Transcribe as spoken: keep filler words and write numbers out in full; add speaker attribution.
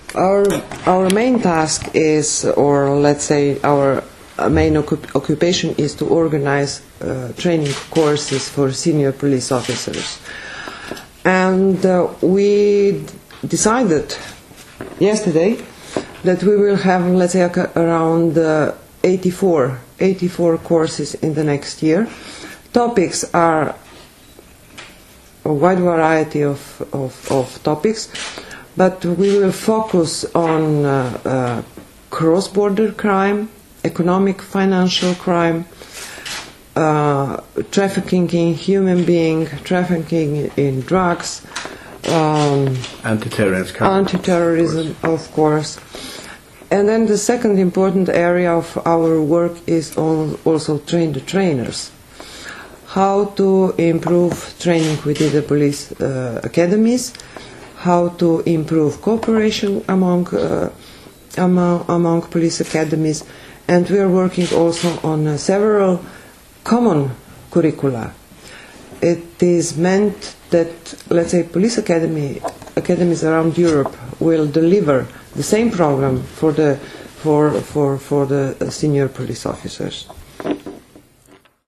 Speaker 1: our our main task is, or let's say our main occup occupation is to organize uh, training courses for senior police officers. And uh, we decided yesterday that we will have, let's say, around uh, eighty-four, eighty-four courses in the next year. Topics are a wide variety of, of, of topics, but we will focus on uh, uh, cross-border crime, economic, financial crime, uh, trafficking in human being, trafficking in drugs, um,
Speaker 2: anti-terrorism,
Speaker 1: anti-terrorism, of course. And then the second important area of our work is also train the trainers. How to improve training within the police uh, academies, how to improve cooperation among, uh, among, among police academies, and we are working also on uh, several common curricula. It is meant that, let's say, police academy, academies around Europe will deliver the same program for the, for, for, for the senior police officers.